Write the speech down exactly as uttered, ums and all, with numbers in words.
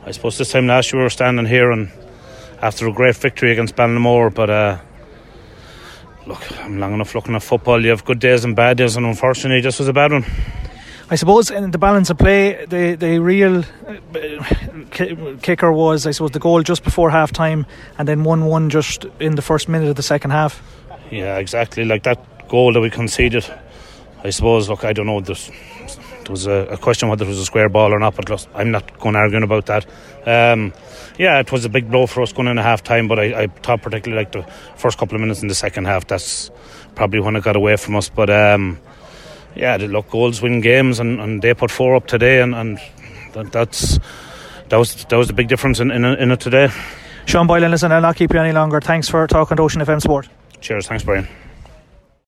I suppose this time last year we were standing here and after a great victory against Ballinamore, but uh, look, I'm long enough looking at football. You have good days and bad days, and unfortunately this was a bad one. I suppose in the balance of play, the, the real uh, kicker was, I suppose, the goal just before half time and then one one just in the first minute of the second half. Yeah, exactly. Like that goal that we conceded, I suppose, look, I don't know, there's, there was a, a question whether it was a square ball or not, but look, I'm not going arguing about that. Um, yeah, it was a big blow for us going into half time, but I, I thought particularly like the first couple of minutes in the second half, that's probably when it got away from us. But um, yeah, look, goals win games, and, and they put four up today, and, and that, that's that was that was the big difference in, in, in it today. Sean Boylan, listen, I'll not keep you any longer. Thanks for talking to Ocean F M Sport. Cheers, thanks Brian.